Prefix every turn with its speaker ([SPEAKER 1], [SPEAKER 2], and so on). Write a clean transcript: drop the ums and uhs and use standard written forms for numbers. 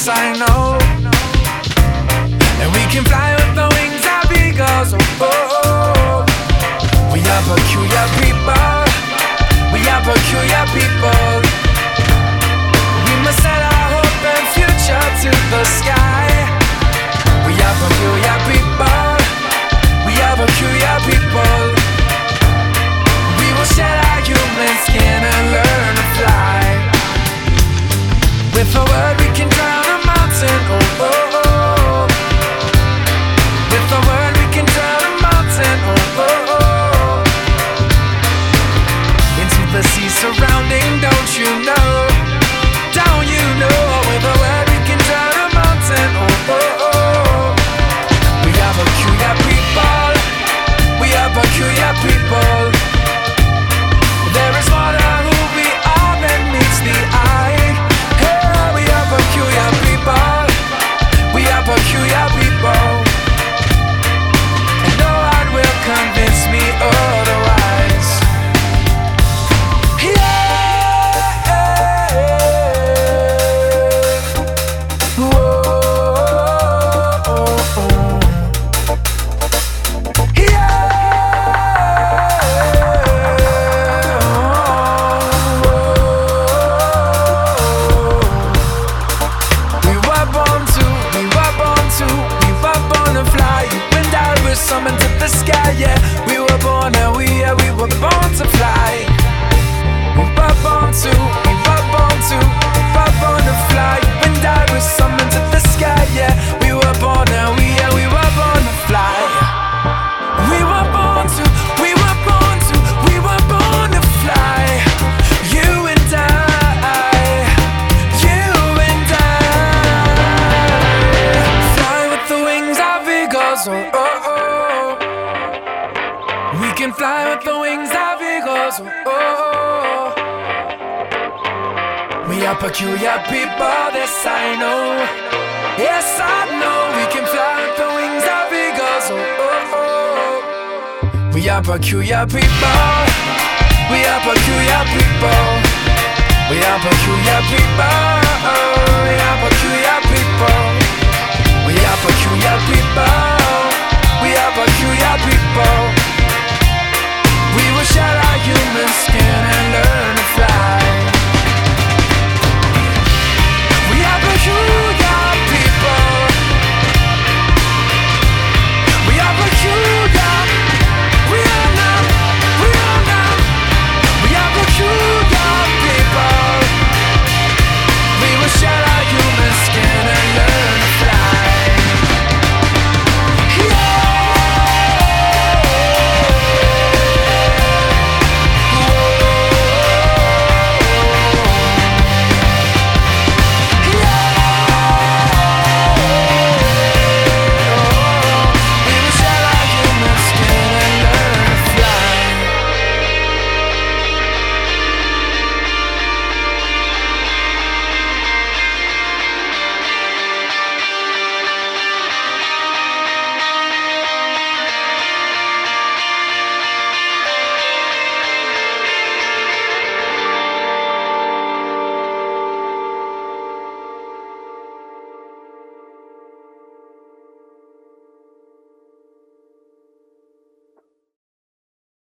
[SPEAKER 1] this I know. And we can fly with the wings of eagles. Oh, oh, oh. We are peculiar people. We are peculiar people. We must set our hope and future to the sky. We are peculiar people. We are peculiar people. We will shed our human skin and learn to fly. With a word we can drown a mountain. Oh, oh, oh. With a word we can drown a mountain. Oh, oh, oh. Into the sea surrounding, don't you know? Don't you know? With a word we can drown a mountain. Oh, oh, oh. We are peculiar people. We are peculiar people. There is more to who we are than meets the eye. Hey, we are peculiar people. We are peculiar people. And no one will convince me otherwise. Yeah. Whoa. Summoned to the sky, yeah. We were born and we were born to fly. We were born to fly. When I was summoned to the sky, yeah. We were born and we were born to fly. We were born to fly. You and I, fly with the wings of eagles. Oh, oh, oh. We can fly with the wings of eagles. Oh, oh, oh. We are peculiar people, this I know. Yes, I know. We can fly with the wings of eagles. Oh, oh, oh. We are peculiar people. We are peculiar people. We are peculiar people. We are peculiar people.